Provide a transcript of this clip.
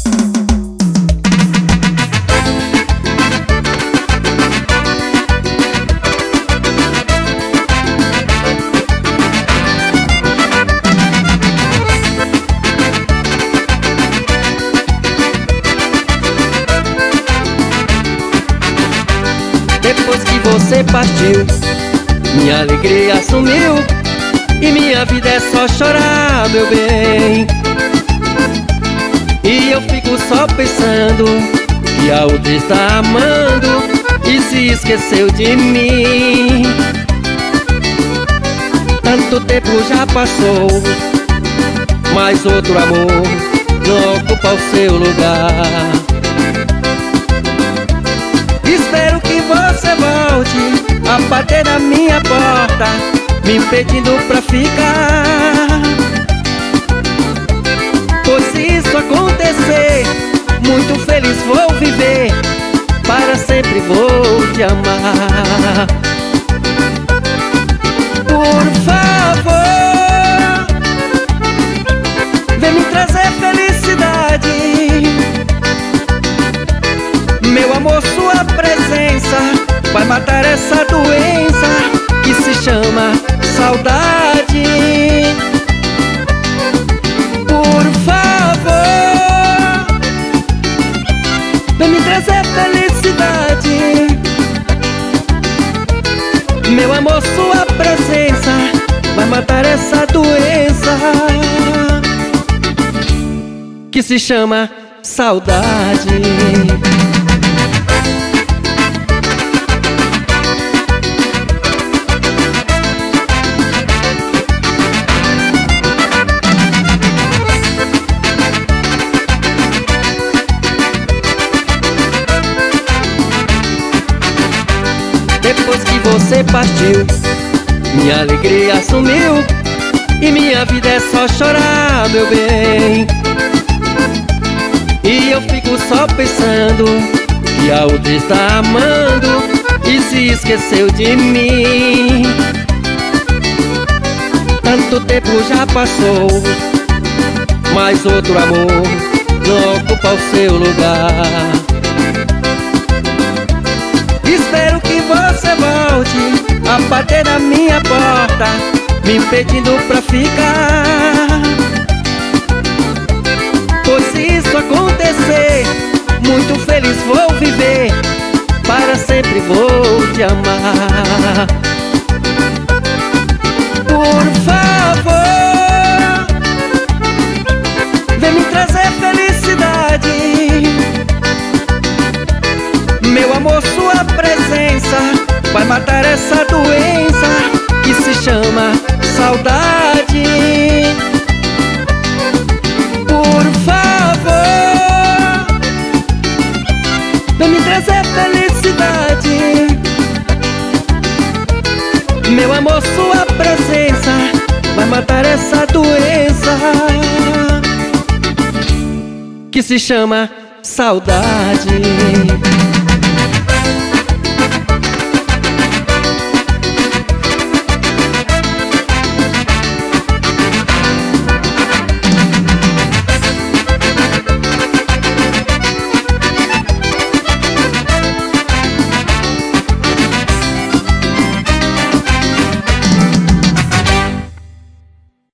Depois que você partiu, minha alegria sumiu e minha vida é só chorar, meu bem. E eu fico só pensando que a outra está amando e se esqueceu de mim. Tanto tempo já passou, mas outro amor não ocupa o seu lugar. Espero que você volte a bater na minha porta, me impedindo pra ficar. Pois se isso acontecer, muito feliz vou viver, para sempre vou te amar. Por favor, vem me trazer felicidade. Meu amor, sua presença vai matar essa doença que se chama saudade. Por favor, vem me trazer felicidade. Meu amor, sua presença vai matar essa doença que se chama saudade. Depois que você partiu, minha alegria sumiu e minha vida é só chorar, meu bem. E eu fico só pensando que a outra está amando e se esqueceu de mim. Tanto tempo já passou, mas outro amor não ocupa o seu lugar. Espero que você volte a bater na minha porta, me impedindo pra ficar. Pois se isso acontecer, muito feliz vou viver, para sempre vou te amar. Por favor, vem me trazer felicidade. Meu amor, sua presença vai matar essa doença que se chama saudade. Por favor, vem me trazer felicidade. Meu amor, sua presença vai matar essa doença que se chama saudade.